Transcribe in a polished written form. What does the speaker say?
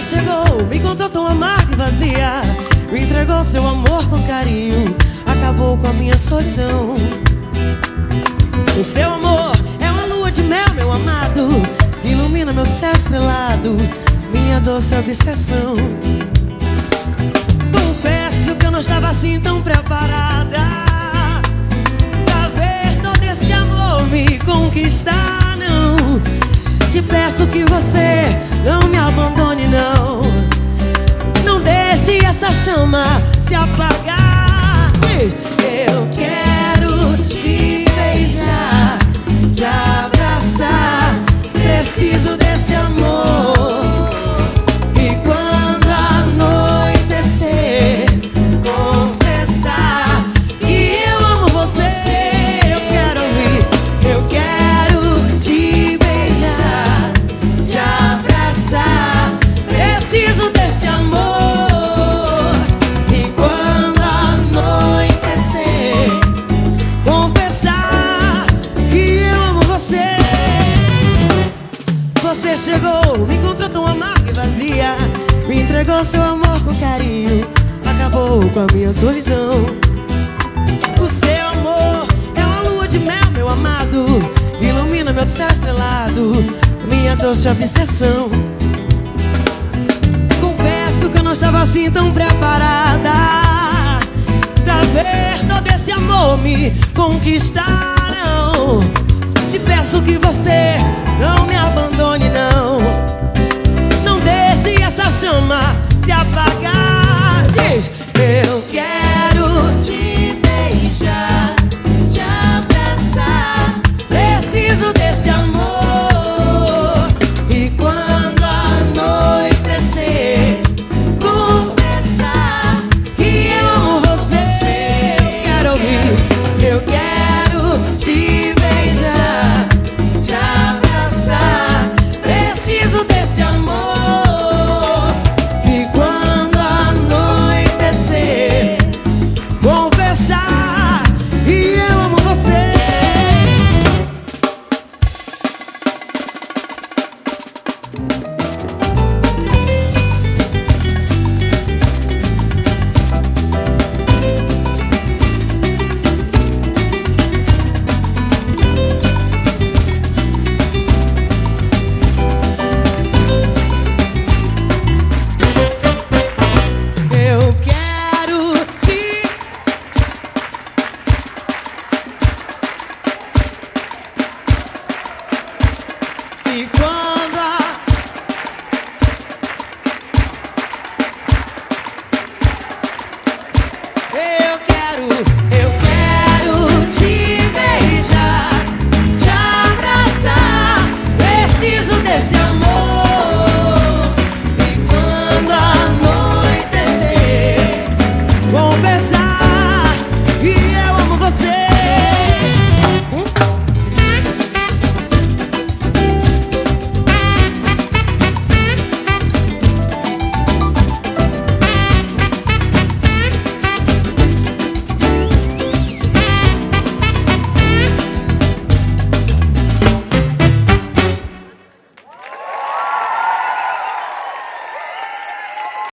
chegou, me encontrou tão amarga e vazia, me entregou seu amor com carinho, acabou com a minha solidão. O seu amor é uma lua de mel, meu amado, que ilumina meu céu estrelado, minha doce obsessão. Confesso que eu não estava assim tão preparada pra ver todo esse amor me conquistar, não. Te peço que você não me abandone, não. Não deixe essa chama se apagar. Eu quero te beijar, te abraçar, preciso desse amor. E quando anoitecer, confessar que eu amo você. Eu quero ouvir, eu quero te beijar, te abraçar, preciso desse amor. E quando anoitecer, confessar que eu amo você. Você chegou, me encontrou tão amarga e vazia, me entregou seu amor com carinho, acabou com a minha solidão. O seu amor é uma lua de mel, meu amado, que ilumina meu céu estrelado, minha doce obsessão. Confesso que eu não estava assim tão preparada pra ver todo esse amor me conquistar, não. Te peço que você não me abandone, não. Não deixe essa chama se apagar. Diz, eu quero